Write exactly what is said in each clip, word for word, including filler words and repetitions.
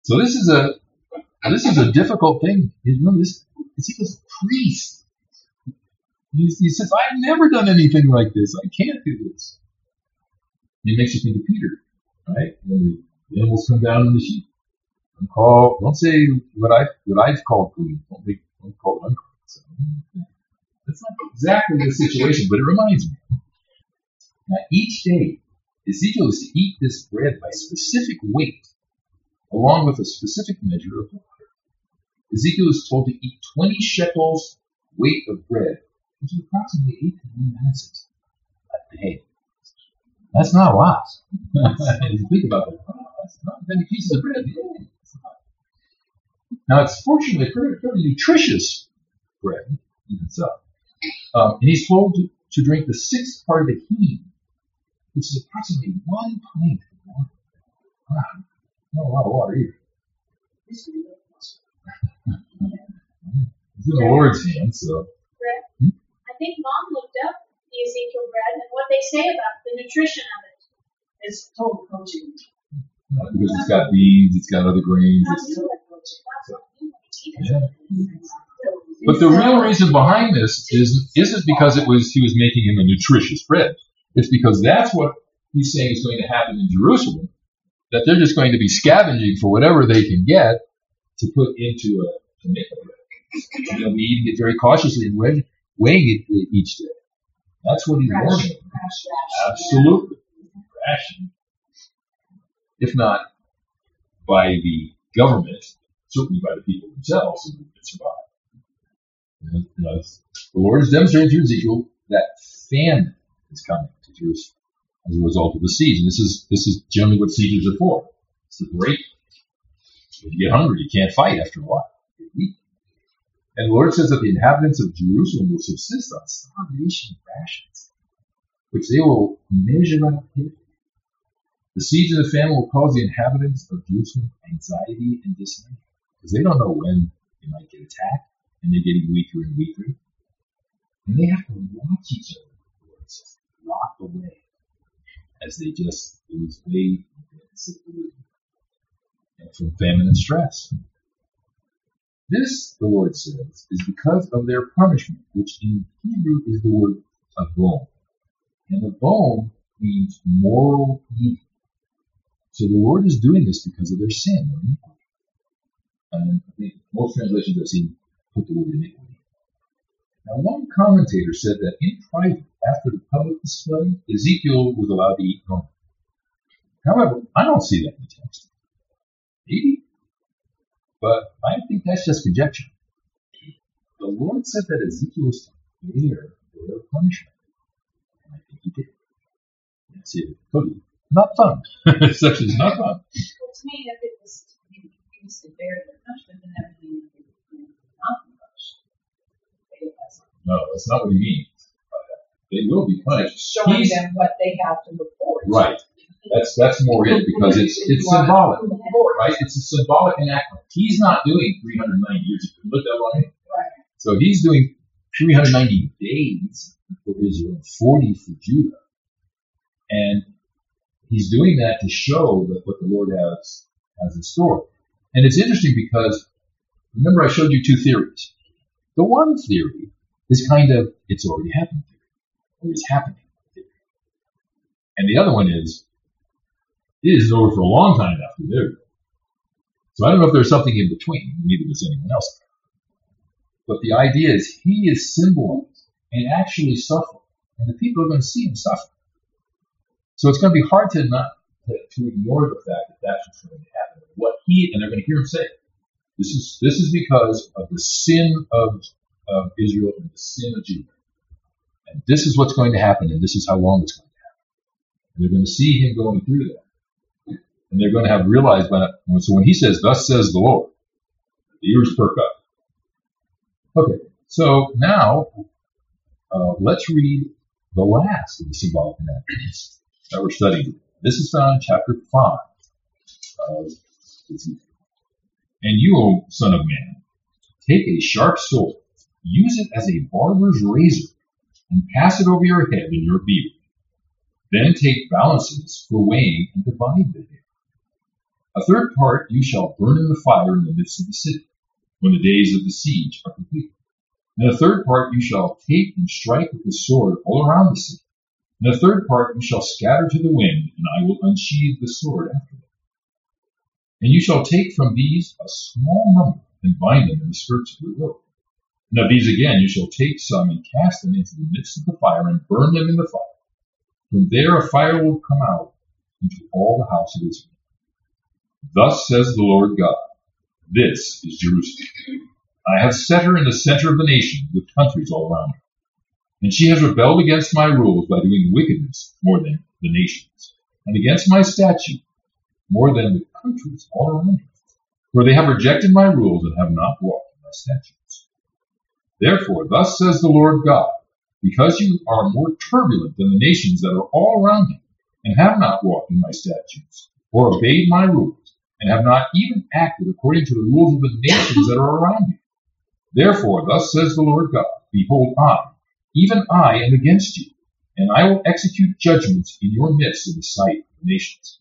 So this is a this is a difficult thing. Remember, this Ezekiel's a priest. He, he says, "I've never done anything like this. I can't do this." It makes you think of Peter, right? When the animals come down on the sheep, don't call, don't say what I what I've called clean. Don't make, don't call it unclean. So, that's not exactly the situation, but it reminds me. Now, each day, Ezekiel is to eat this bread by specific weight, along with a specific measure of water. Ezekiel is told to eat twenty shekels weight of bread, which is approximately eight to nine ounces a day. That's not a lot. If you think about it, oh, that's not many pieces of bread. Yeah, it's not. Now, it's fortunately a very, very nutritious bread, even so. Um, and he's told to, to drink the sixth part of the hin, which is approximately one pint of water. Wow, not a lot of water either. It's in the Lord's hands, so. Hmm? I think Mom looked up the Ezekiel bread and what they say about the nutrition of it. It's total coaching. Yeah, because it's got beans, it's got other grains. It's, so, yeah. But the real reason behind this is, isn't because it was he was making him a nutritious bread. It's because that's what he's saying is going to happen in Jerusalem, that they're just going to be scavenging for whatever they can get to put into a, to make a bread. And they'll be eating it very cautiously and weighing, weighing it each day. That's what he's warning. Absolutely. Ration. If not by the government, certainly by the people themselves who can survive. And, you know, the Lord is demonstrating to Ezekiel that famine is coming to Jerusalem as a result of the siege. And this is this is generally what sieges are for. It's to break. If you get hungry, you can't fight after a while. You get weak. And the Lord says that the inhabitants of Jerusalem will subsist on starvation rations, which they will measure out carefully. The siege and the famine will cause the inhabitants of Jerusalem anxiety and dismay, because they don't know when they might get attacked, and they're getting weaker and weaker. And they have to watch each other, the Lord says, lock away, as they just lose weight and from famine and stress. This, the Lord says, is because of their punishment, which in Hebrew is the word avon. And avon means moral evil. So the Lord is doing this because of their sin or iniquity. And I think most translations I've seen put the word iniquity. Now, one commentator said that in private, after the public display, Ezekiel was allowed to eat normally. However, I don't see that in the text. Maybe. But I think that's just conjecture. The Lord said that Ezekiel was to bear their punishment. And I think he did. That's it. Totally. Not fun. Such is not fun. Well, to me, if it was he used to bear their punishment, then that would mean that they would not be punished. No, that's not what he means. They will be punished. Showing He's, them what they have to look forward to. Right. That's that's more it because it's it's symbolic, right? It's a symbolic enactment. He's not doing three hundred ninety years. You can look that way. Right. So he's doing three hundred ninety days for Israel, forty for Judah, and he's doing that to show that what the Lord has has in store. And it's interesting because remember I showed you two theories. The one theory is kind of it's already happened theory, or it's happening theory, and the other one is. It is over for a long time after there. So I don't know if there's something in between. Neither does anyone else. But the idea is he is symbolized and actually suffering. And the people are going to see him suffer. So it's going to be hard to not to, to ignore the fact that that's what's going to happen. What he and they're going to hear him say. This is this is because of the sin of, of Israel and the sin of Judah. And this is what's going to happen, and this is how long it's going to happen. And they're going to see him going through that. And they're going to have realized by that. So when he says, thus says the Lord, the ears perk up. Okay, so now uh, let's read the last of the symbolic enactments that we're studying. This is found in chapter five of Ezekiel. And you, O son of man, take a sharp sword, use it as a barber's razor, and pass it over your head and your beard. Then take balances for weighing and divide the hair. A third part you shall burn in the fire in the midst of the city, when the days of the siege are complete. And a third part you shall take and strike with the sword all around the city. And a third part you shall scatter to the wind, and I will unsheathe the sword after them. And you shall take from these a small number, and bind them in the skirts of your robe. And of these again you shall take some, and cast them into the midst of the fire, and burn them in the fire. From there a fire will come out into all the house of Israel. Thus says the Lord God, this is Jerusalem. I have set her in the center of the nation, with countries all around her. And she has rebelled against my rules by doing wickedness more than the nations, and against my statute more than the countries all around her. For they have rejected my rules and have not walked in my statutes. Therefore, thus says the Lord God, because you are more turbulent than the nations that are all around you, and have not walked in my statutes, or obeyed my rules, and have not even acted according to the rules of the nations that are around you. Therefore, thus says the Lord God, behold, I, even I, am against you, and I will execute judgments in your midst in the sight of the nations.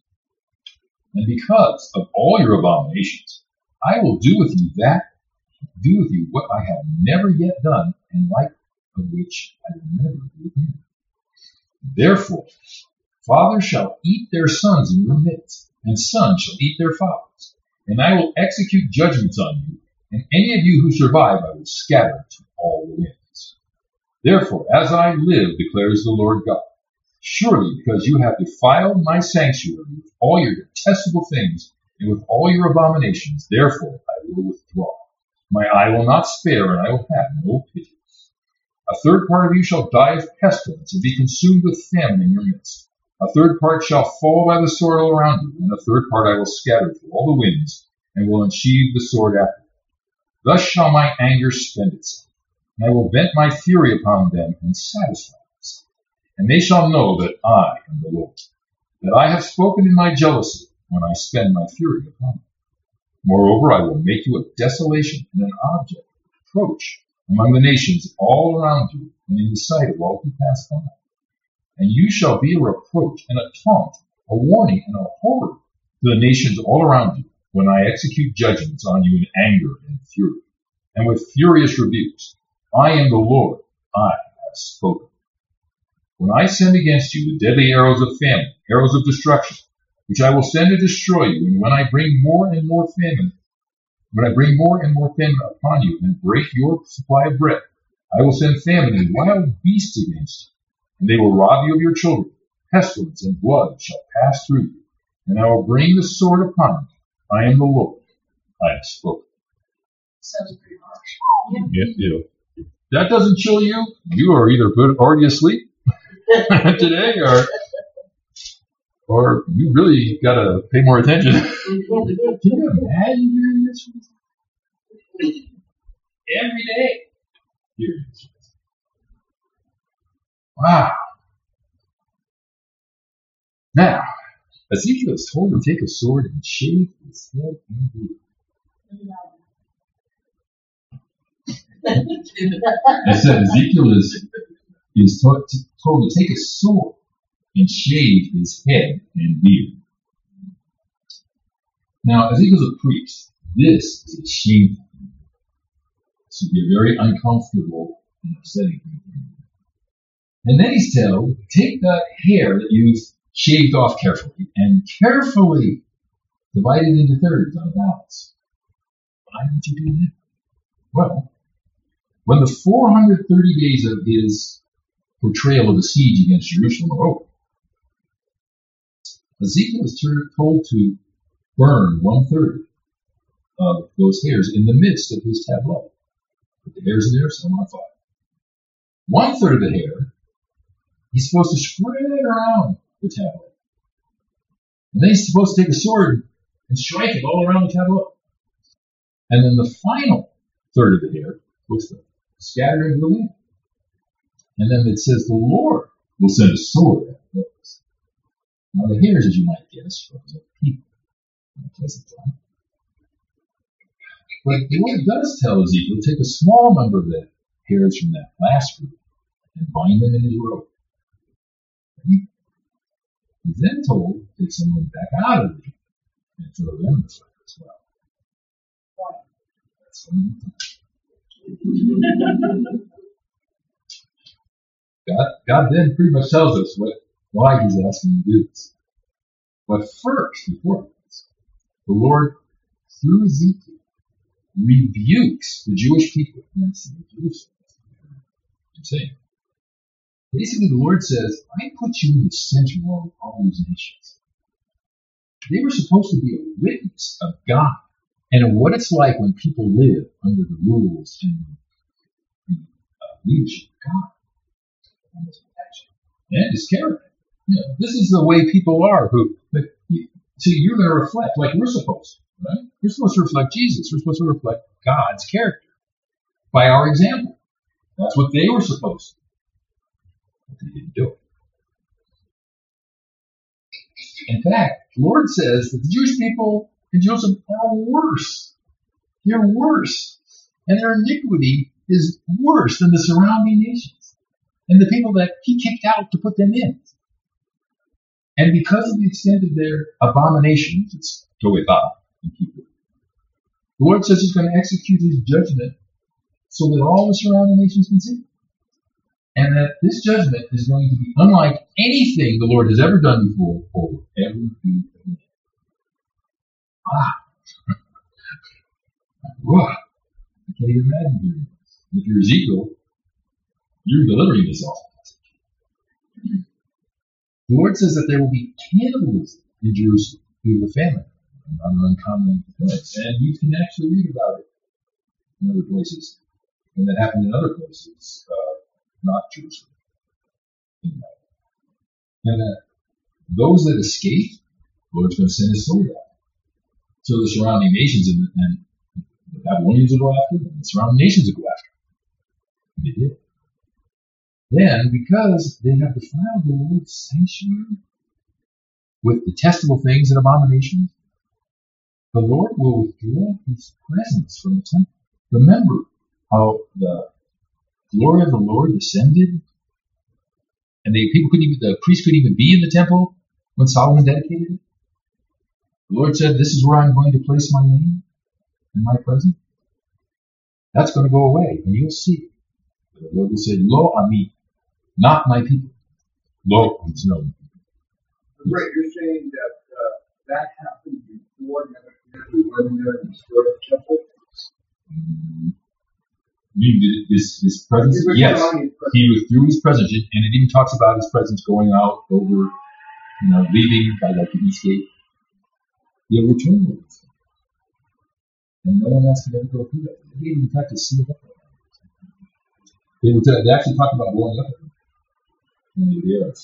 And because of all your abominations, I will do with you that, do with you what I have never yet done, and like of which I will never do again. Therefore, fathers shall eat their sons in your midst, and sons shall eat their fathers, and I will execute judgments on you, and any of you who survive I will scatter to all the winds. Therefore, as I live, declares the Lord God, surely because you have defiled my sanctuary with all your detestable things, and with all your abominations, therefore I will withdraw. My eye will not spare, and I will have no pity. A third part of you shall die of pestilence, and be consumed with famine in your midst. A third part shall fall by the sword all around you, and a third part I will scatter through all the winds, and will unsheathe the sword after them. Thus shall my anger spend itself, and I will vent my fury upon them and satisfy myself. And they shall know that I am the Lord, that I have spoken in my jealousy when I spend my fury upon them. Moreover, I will make you a desolation and an object of reproach among the nations all around you, and in the sight of all who pass by. And you shall be a reproach and a taunt, a warning and a horror to the nations all around you, when I execute judgments on you in anger and fury, and with furious rebukes. I am the Lord, I have spoken. When I send against you the deadly arrows of famine, arrows of destruction, which I will send to destroy you, and when I bring more and more famine, when I bring more and more famine upon you, and break your supply of bread, I will send famine and wild beasts against you, and they will rob you of your children. Pestilence and blood shall pass through you, and I will bring the sword upon you. I am the Lord, I have spoken. Sounds pretty harsh. Yeah, yeah. If that doesn't chill you, you are either good, already asleep today, or or you really got to pay more attention. Can you imagine hearing this every day? Hearing this. Wow. Now, Ezekiel is told to take a sword and shave his head and beard. I said Ezekiel is, is told, to, told to take a sword and shave his head and beard. Now, Ezekiel's a priest. This is a shameful thing. This would be a very uncomfortable and upsetting thing. And then he's told, take that hair that you've shaved off carefully and carefully divide it into thirds on a balance. Why would you do that? Well, when the four hundred thirty days of his portrayal of the siege against Jerusalem are over, Ezekiel is told to burn one third of those hairs in the midst of his tableau. Put the hairs in there, set them on fire. One third of the hair he's supposed to spread around the tableau. And then he's supposed to take a sword and strike it all around the tableau. And then the final third of the hair supposed to scatter into the wind. And then it says the Lord will send a sword at those. Now the hairs, as you might guess, represent people. Pleasant time. But the Lord does tell Ezekiel to take a small number of the hairs from that last group and bind them in his robe. He's then told to take someone back out of it and throw them in the fire as well. That's God, God then pretty much tells us what why he's asking to do this. But first, before this, the Lord, through Ezekiel, rebukes the Jewish people against the Jerusalem. I'm saying. Basically, the Lord says, I put you in the center of all these nations. They were supposed to be a witness of God and of what it's like when people live under the rules and the uh, leadership of God and His protection and His character. You know, this is the way people are. Who see, you're going to reflect like we're supposed to, right? We're supposed to reflect Jesus. We're supposed to reflect God's character by our example. That's what they were supposed to do. But they didn't do it. In fact, the Lord says that the Jewish people in Jerusalem are worse. They're worse. And their iniquity is worse than the surrounding nations and the people that He kicked out to put them in. And because of the extent of their abominations, it's toethah in Hebrew, the Lord says He's going to execute His judgment so that all the surrounding nations can see. And that this judgment is going to be unlike anything the Lord has ever done before or will ever do again. Ah. Wow. I can't even imagine hearing this. If you're Ezekiel, you're delivering this awful message. The Lord says that there will be cannibalism in Jerusalem due to the famine, an uncommon occurrence. And you can actually read about it in other places. And that happened in other places. Uh, Not Jerusalem. And that those that escape, the Lord's going to send His sword out. So the surrounding nations and, and the Babylonians will go after them, and the surrounding nations will go after them. And they did. Then, because they have defiled the Lord's sanctuary with detestable things and abominations, the Lord will withdraw His presence from the temple. Remember how the glory of the Lord descended, and the people couldn't even, the priests couldn't even be in the temple when Solomon dedicated it. The Lord said, "This is where I'm going to place my name and my presence." That's going to go away, and you'll see. The Lord will say, "Lo ami, not my people." Lo means no. Right, you're saying that uh, that happened before Nebuchadnezzar went in there and destroyed the temple. Mm-hmm. You mean his, his presence? He yes. his presence. He withdrew His presence, and it even talks about His presence going out over, you know, leaving by like the east gate. He'll return with it. And no one else can ever go through that. They didn't even have to see it up there. They, would, they actually talk about going up there. And the else.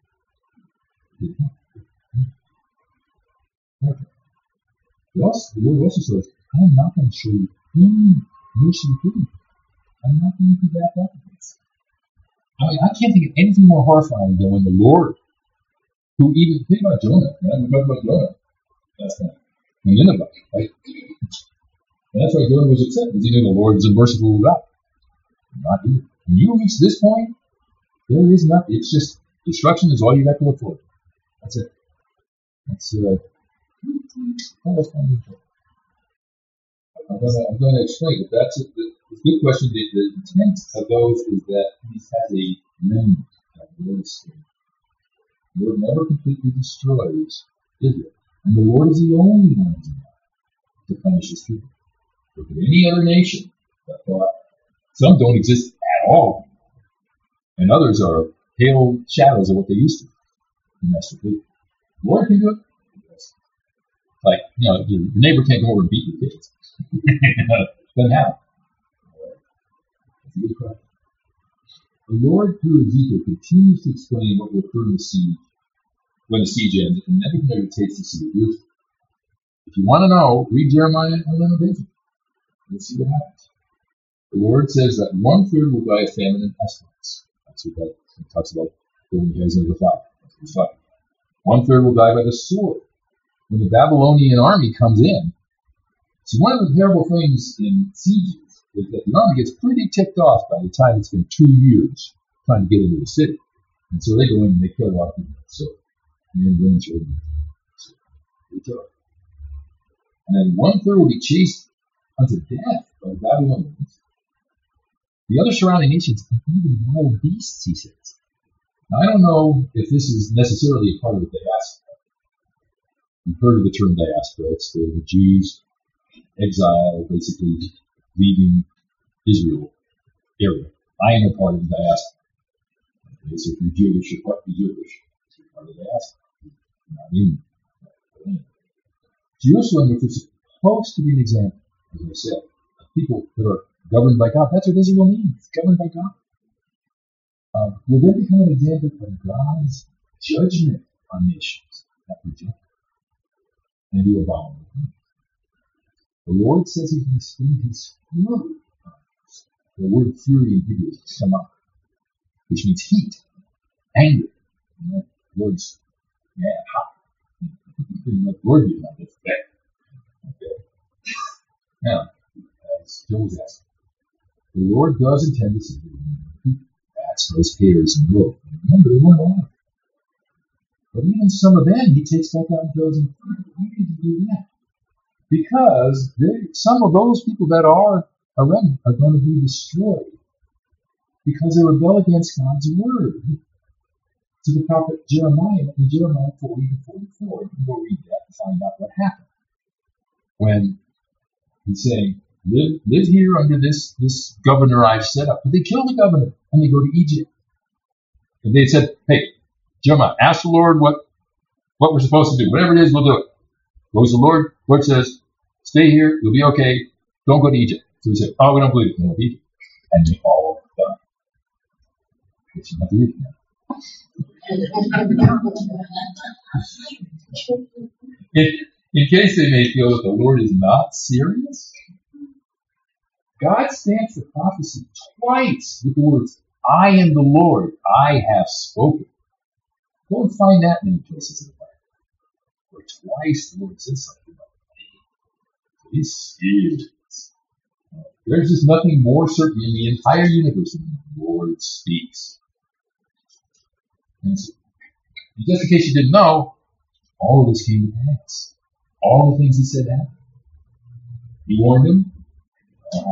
Okay. The Lord also says, I'm not going to show you any mercy and pity. I'm not going to be back up against. I mean, I can't think of anything more horrifying than when the Lord, who even, think about Jonah, right? We talked about Jonah last time. In Nineveh, right? And that's why Jonah was upset, because he knew the Lord is a merciful God. Not you. When you reach this point, there is nothing. It's just, destruction is all you got to look for. That's it. That's, uh, that's fine. I'm going to I'm going to explain it. That's a, the, the good question. The, the intent of those is that He has a remnant of the Lord's Spirit. The Lord never completely destroys Israel. And the Lord is the only one to punish His people. Look at any other nation that thought some don't exist at all, and others are pale shadows of what they used to. And that's the people. The Lord can do it. Like, you know, your neighbor can't come over and beat your kids. Doesn't happen. That's a good question. The Lord, through Ezekiel, continues to explain what will occur in the siege, when the siege ends, and Nebuchadnezzar takes the city of Jerusalem. If you want to know, read Jeremiah and Lamentation. You'll see what happens. The Lord says that one third will die of famine and pestilence. That's what that it talks about going the hairs of the flock. That's what he's talking about. One third will die by the sword. When the Babylonian army comes in, see, one of the terrible things in sieges is that the army gets pretty ticked off by the time it's been two years trying to get into the city. And so they go in and they kill a lot of people. So, men, women, children. So, they kill it. And then one third will be chased unto death by the Babylonians. The other surrounding nations, and even wild beasts, he says. Now, I don't know if this is necessarily a part of the diaspora. You've heard of the term diaspora. It's the, the Jews exiled, basically leaving Israel area. I am a part of the diaspora. Okay, so if you're Jewish, you're part of the Jewish. You're part of the diaspora. You're not in. Jerusalem, which is supposed to be an example, as I said, of people that are governed by God. That's what Israel means, governed by God. Um, will then become an example of God's judgment on nations that reject and do abominable things. The Lord says he can spend his fury. The word fury in Hebrew is shema, which means heat, anger. You know, the Lord's mad, hot. The Lord did not expect. Okay. Now, as Joe was asking, the Lord does intend to save people. That's those haters in the world. Remember, they weren't alive. But even some of them, he takes back out and goes, why did he do that? Because some of those people that are a remnant are going to be destroyed because they rebel against God's word. To the prophet Jeremiah, in Jeremiah forty to forty-four, you can go read that and find out what happened. When he's saying, live, live here under this, this governor I've set up. But they kill the governor and they go to Egypt. And they said, hey, Jeremiah, ask the Lord what, what we're supposed to do. Whatever it is, we'll do it. Goes the Lord. Lord says, stay here. You'll be okay. Don't go to Egypt. So he said, oh, we don't believe it. They went to Egypt. And they all died. But you have to read it now. in, in case they may feel that the Lord is not serious, God stamps the prophecy twice with the words, I am the Lord, I have spoken. Go and find that in many places in the Bible. Where twice the Lord says something about it. He's serious. There's just nothing more certain in the entire universe than the Lord speaks. And so, just in case you didn't know, all of this came to pass. All the things he said happened. He warned them, uh,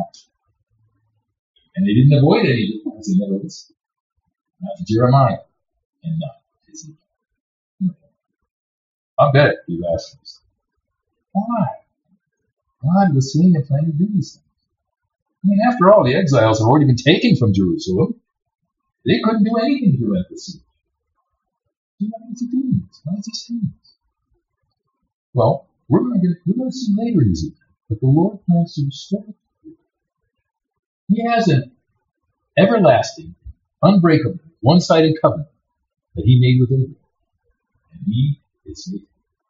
and they didn't avoid any of it because they never listened. Not to Jeremiah, and not to Ezekiel. I bet you asked us, why? God was saying and planning to do these things. I mean, after all, the exiles had already been taken from Jerusalem. They couldn't do anything to prevent the siege. Why is he doing this? Why is he saying this? Well, we're going to we're going to see later in Ezekiel that the Lord plans to restore it. He has an everlasting, unbreakable, one-sided covenant that he made with Israel, and he is faithful.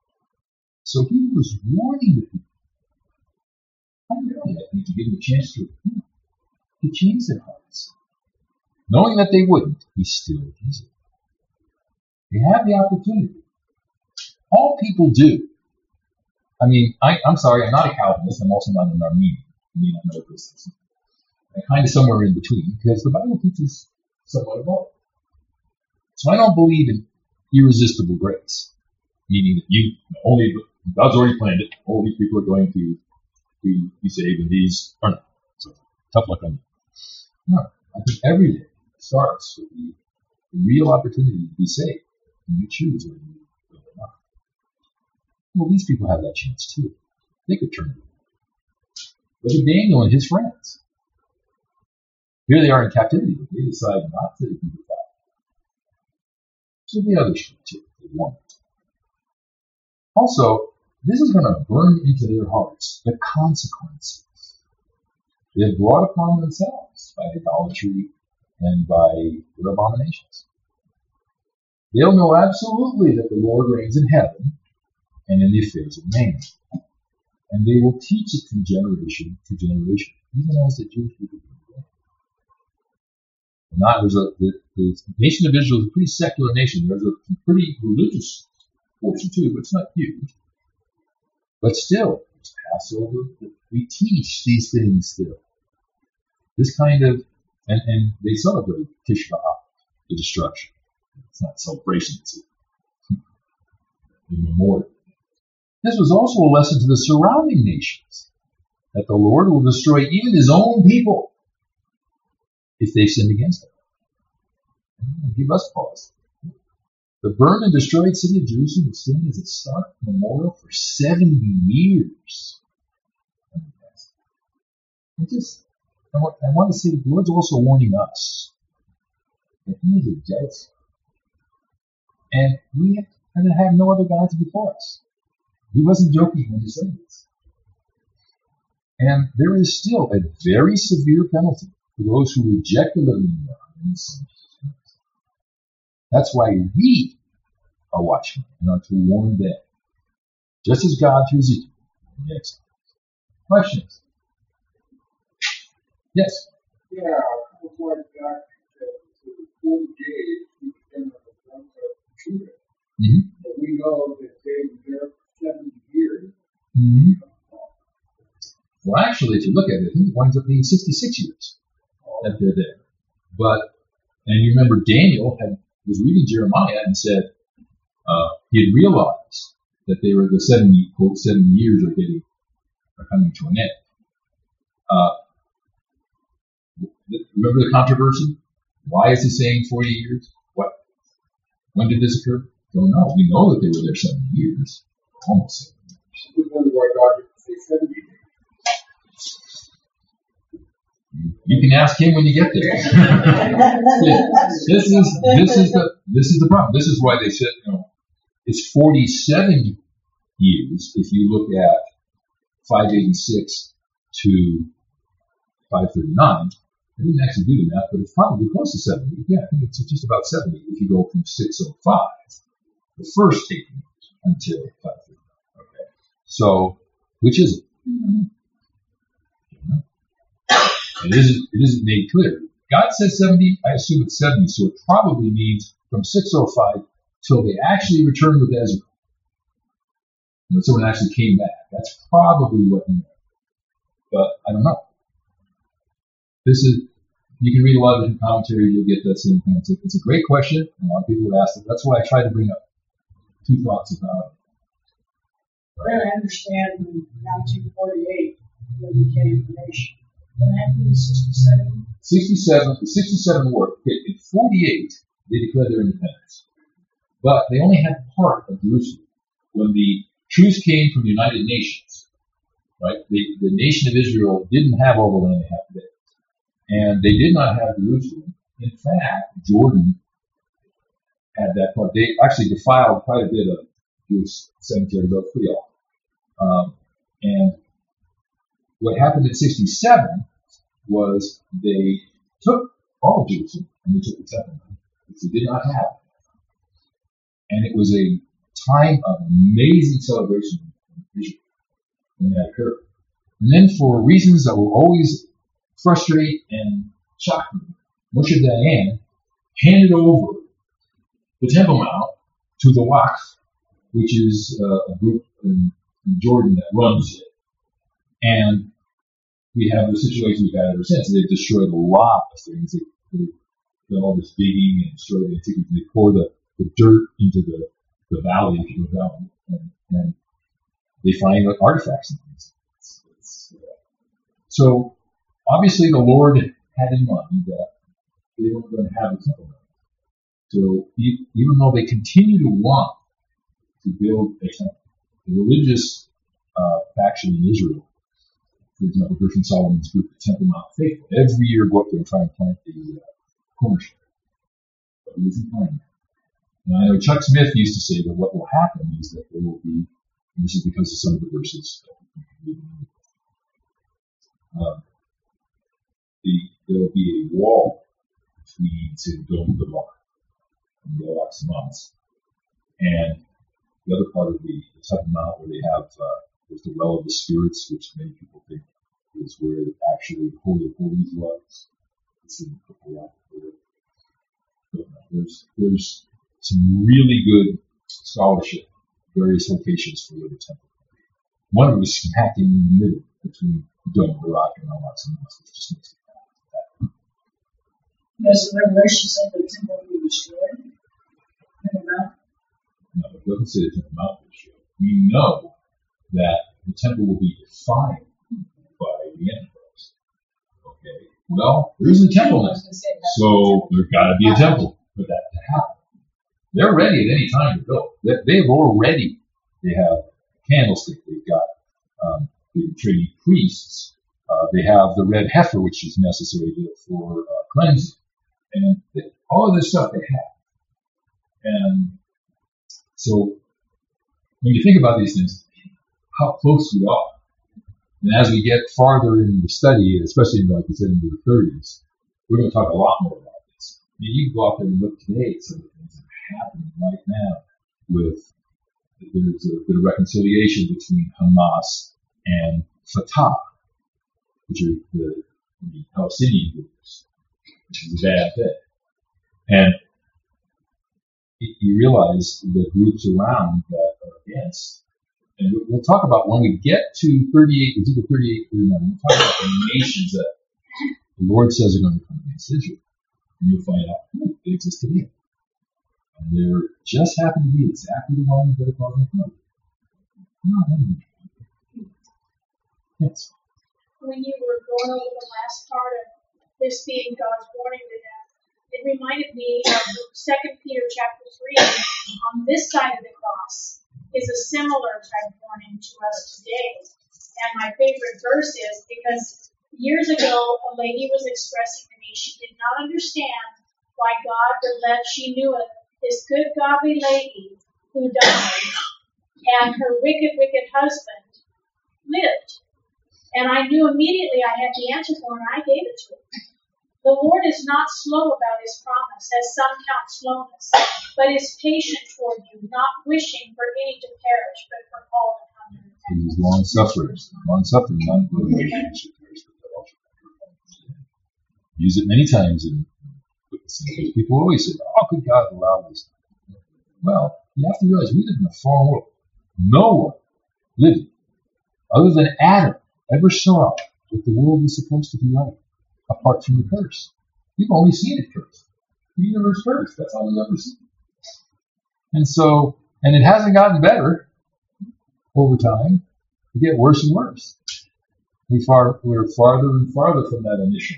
So he was warning the people. Primarily, I think, to give them a chance to repent, to change their hearts. Knowing that they wouldn't, he still does it. They have the opportunity. All people do. I mean, I, I'm sorry, I'm not a Calvinist. I'm also not an Armenian. I mean, I'm not a Christian. I'm kind of somewhere in between because the Bible teaches somewhat of both. So I don't believe in irresistible grace, meaning that you only God's already planned it. All these people are going to be, be saved, and these are not. So tough luck on you. No, I think every day starts with the, the real opportunity to be saved. And you choose whether you will or not. Well, these people have that chance too. They could turn to it. Look at Daniel and his friends. Here they are in captivity, but they decide not to be defiled. So the others should too. They want it. Also, this is going to burn into their hearts the consequences they have brought upon themselves by idolatry and by their abominations. They'll know absolutely that the Lord reigns in heaven and in the affairs of man. And they will teach it from generation to generation, even as the Jewish people do today. Not, there's a, the, the nation of Israel is a pretty secular nation. There's a pretty religious portion too, but it's not huge. But still, it's Passover. We teach these things still. This kind of, and, and they celebrate Tisha B'Av, the destruction. It's not a celebration, it's a memorial. this was also a lesson to the surrounding nations, that the Lord will destroy even his own people if they sin against him. Give us pause. The burned and destroyed city of Jerusalem will stand as a stark memorial for seventy years. I just, I want, I want to say that the Lord's also warning us that he is a jealous God. And we have, are going to have no other gods before us. He wasn't joking when he said this. And there is still a very severe penalty for those who reject the living God and sin. That's why we are watchmen and are to warn them, just as God through Ezekiel. Next. Questions? Yes? Yeah, a couple points back to the forty days we spend on the front of Judah. Mm-hmm. But we know that they were there for seventy years. Mm-hmm. Well, actually, if you look at it, it winds up being sixty-six years that they're there. But, and you remember Daniel had was reading Jeremiah and said uh, he had realized that they were the seventy quote seventy years are getting are coming to an end. Uh, remember the controversy? Why is he saying forty years? What? When did this occur? Don't know. We know that they were there seventy years, almost seventy years. We wonder why God didn't say seventy years. You can ask him when you get there. this is this is the this is the problem. This is why they said, you know, it's forty-seven years if you look at five eighty-six to five thirty-nine. I didn't actually do the math, but it's probably close to seventy. Yeah, I think it's just about seventy if you go from six oh five, the first taking, until five thirty-nine. Okay, so which is it? It isn't, it isn't made clear. God says seventy, I assume it's seventy, so it probably means from six oh five till they actually returned with Ezra. You know, someone actually came back. That's probably what he meant. But I don't know. This is, you can read a lot of different commentaries, you'll get that same kind of thing. It's a great question, and a lot of people have asked it. That's why I try to bring up two thoughts about it. I understand in nineteen forty-eight when we became a nation. What happened in sixty-seven? sixty-seven, the sixty-seven war. In forty-eight, they declared their independence. But they only had part of Jerusalem. When the truce came from the United Nations, right, the, the nation of Israel didn't have all the land they have today. And they did not have Jerusalem. In fact, Jordan had that part. They actually defiled quite a bit of Jewish cemeteries of Creole. Um, and what happened in sixty-seven was they took all of Jerusalem and they took the temple, which they did not have. And it was a time of amazing celebration in Israel when that occurred. And then for reasons that will always frustrate and shock me, Moshe Dayan handed over the Temple Mount to the Waqf, which is uh, a group in, in Jordan that runs it. And we have the situation we've had ever since. They've destroyed a lot of things. They, they've done all this digging and destroyed the antiquities. They pour the, the dirt into the, the valley if you go down. And, and they find like, artifacts and things. It's, it's, uh, so, obviously, the Lord had in mind that they weren't going to have a temple. So, even though they continue to want to build a temple, the religious uh, faction in Israel, for example, Gershon Solomon's group, the Temple Mount Faithful, every year go up there and try and plant the uh, cornerstone. But he isn't planting that. Now, I know Chuck Smith used to say that what will happen is that there will be, and this is because of some of the verses that we can read in the um, the, there will be a wall between, say, the Dome of the Rock and the Al-Aqsa Mosque, and the other part of the, the Temple Mount where they have uh, there's the Well of the Spirits, which many people think is where actually the Holy of Holies was. It's in the Purple Rock. There's there's some really good scholarship, various locations for where the temple can be. One of them is smack in the middle between the Dome of the Rock and Al-Aqsa Mosque, which just makes it happen. Does the Revelation say the temple will be destroyed? No, it doesn't say the Temple Mount will be destroyed. We know that the temple will be defiled by the Antichrist. Okay, well, there's a temple now, so there's got to be a temple for that to happen. They're ready at any time to go. They, they've already, they have a candlestick, they've got um, the training priests, uh, they have the red heifer, which is necessary for uh, cleansing, and they, all of this stuff they have. And so, when you think about these things, how close we are. And as we get farther in the study, especially, like you said, into the thirties, we're going to talk a lot more about this. I mean, you can go out there and look today at some of the things that are happening right now with, there's a bit of reconciliation between Hamas and Fatah, which are the, the Palestinian groups, which is a bad thing. And you realize the groups around that are against. And we'll talk about when we get to thirty-eight, Ezekiel thirty-eight, thirty-nine, we'll talk about the nations that the Lord says are going to come against Israel. And you'll find out, oh, they exist today. And they just happen to be exactly the ones that are causing trouble. Yes. When you were going over the last part of this being God's warning to them, it reminded me of Second Peter chapter three. On this side of the cross is a similar type warning to us today. And my favorite verse is because years ago a lady was expressing to me she did not understand why God would let, she knew it, this good godly lady who died and her wicked, wicked husband lived. And I knew immediately I had the answer for her and I gave it to her. The Lord is not slow about his promise, as some count slowness, but is patient toward you, not wishing for any to perish, but for all to come to repentance. He's long suffering, long suffering, not really. Use it many times in people always say, how could God allow this? Well, you have to realize we live in a fallen world. No one living other than Adam ever saw what the world is supposed to be like. Apart from the curse. We've only seen it cursed. The universe cursed. That's all we've ever seen. And so, and it hasn't gotten better over time. It gets worse and worse. We far, we're farther and farther from that initial.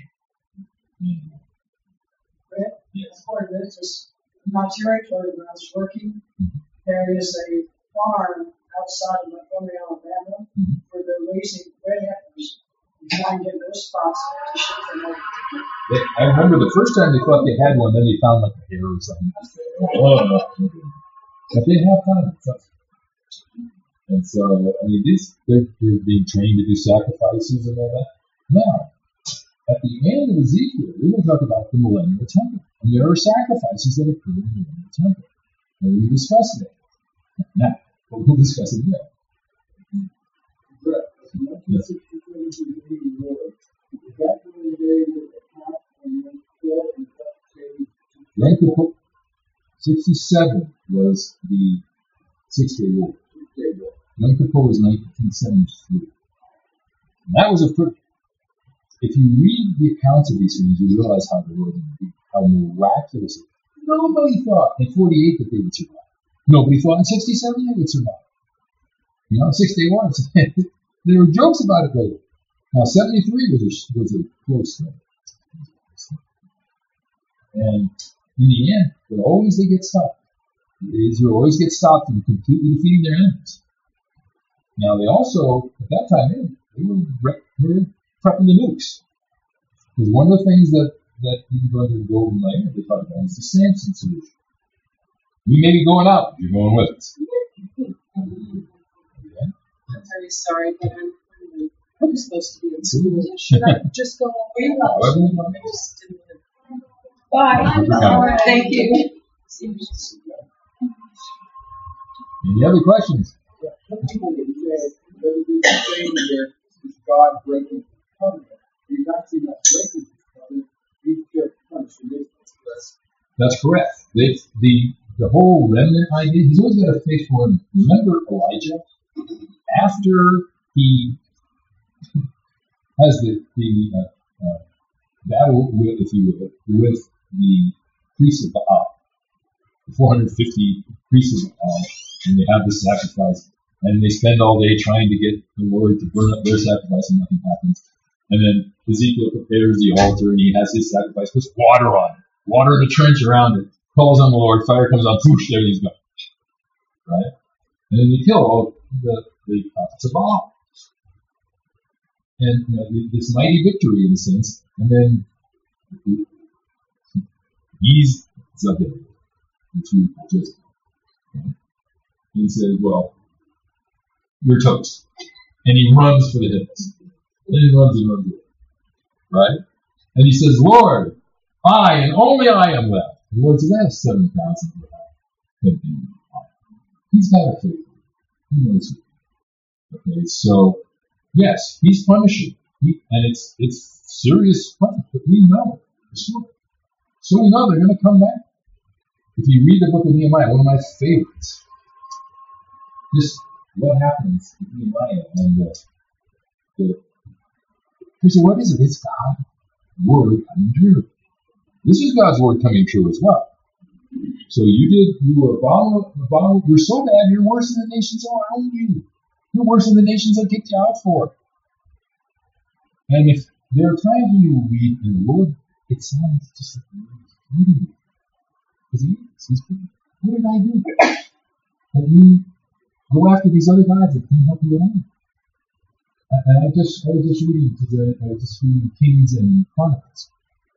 Right? Yes. Part of this is in my territory when I was working, mm-hmm. there is a farm outside of Montgomery, Alabama, mm-hmm. where they're raising red heifers. Try and get those spots to ship them over. They, I remember the first time they thought they had one, then they found like a hair or something. Oh, no. But they have found it. And so, I mean, these, they're, they're being trained to do sacrifices and all that. Now, at the end of Ezekiel, we're going to talk about the millennial temple. And there are sacrifices that occur in the millennial temple. And we discussed it. Now, we'll discuss it again. Yes. sixty-seven was the Six-Day War. Yom Kippur was nineteen seventy-three. And that was a pretty, if you read the accounts of these things, you realize how the Lord, how miraculous it was. Nobody thought in forty-eight that they would survive. Nobody thought in sixty-seven they would survive. You know, Six-Day War, there were jokes about it later. Now, seventy-three was a, was a close thing. And in the end, but always they get stopped. Israel always gets stopped from completely defeating their enemies. Now, they also, at that time, they, they, were, they were prepping the nukes. Because one of the things that, that you can go into the Golden Lane, they talk about, is the Samson solution. We may be going out, you're going with us. Okay. I'm very sorry, but I'm, I'm supposed to be in school. Should I just go away? Bye. Bye. Thank you. Any other questions? God breaking the covenant. He's actually not breaking the covenant. He's just punishing. That's correct. The, the the whole remnant idea, he's always got a face for him. Remember Elijah? After he has the, the uh, uh, battle with, if you will, with the priests of Baal, the four hundred fifty priests of Baal, and they have the sacrifice. And they spend all day trying to get the Lord to burn up their sacrifice, and nothing happens. And then Ezekiel prepares the altar, and he has his sacrifice, puts water on it, water in the trench around it, calls on the Lord, fire comes on, whoosh, everything's gone. Right? And then they kill all the, the prophets of Baal. And you know, this mighty victory in a sense, and then he's Zabed, which we just right? And he says, well, you're toast. And he runs for the hills. And he runs and runs away. Right? And he says, Lord, I and only I am left. The Lord says, I have seven thousand left. He's got a faith. He knows it. Okay, so, yes, he's punishing. He, and it's it's serious punishment, but we know for sure. So we know they're going to come back. If you read the book of Nehemiah, one of my favorites, just what happens with Nehemiah and the, the you say, what is it? It's God's word coming true. This is God's word coming true as well. So you did, you were abominable, you're so bad, you're worse than the nations around you. You're worse than the nations I kicked you out for. And if there are times when you will read in the Lord, it sounds just like you're reading it. Because he is. He's good. What did I do? And you go after these other gods that can't help you at all. And I just, I was just reading to the, I was just reading Kings and Chronicles.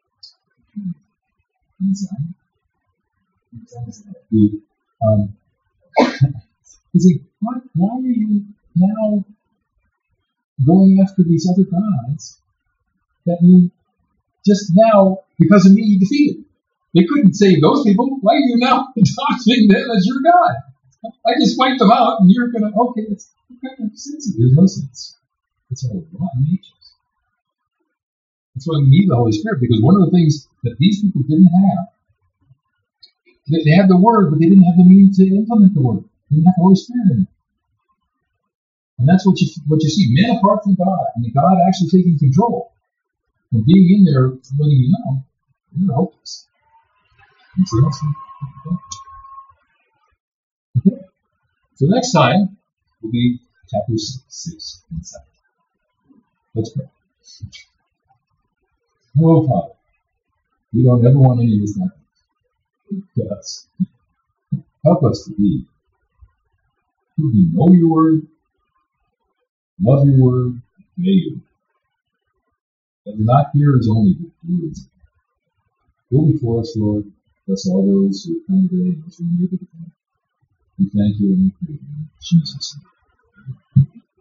Inside. Inside. Um, he's like, why, why are you now going after these other gods that you just now, because of me, defeated? They couldn't save those people. Why are you now adopting them as your God? I just wiped them out, and you're going to, okay, that's what kind of sense? There's no sense. It's all rotten natures. That's why we need the Holy Spirit, because one of the things that these people didn't have, they, they had the Word, but they didn't have the means to implement the Word. They didn't have the Holy Spirit in it. And that's what you what you see, men apart from God, and God actually taking control, and being in there, letting you know, you're hopeless. And so that's okay. Okay. So next time will be chapter six, six and seven. Let's pray. Oh, Father, we don't ever want any of this happen to us. Help us to be who we know your word, love your word, obey you. But we're not here as only words. Go before us, Lord. Bless all those who have come today and those who are able to come. We thank you and we pray in Jesus' name.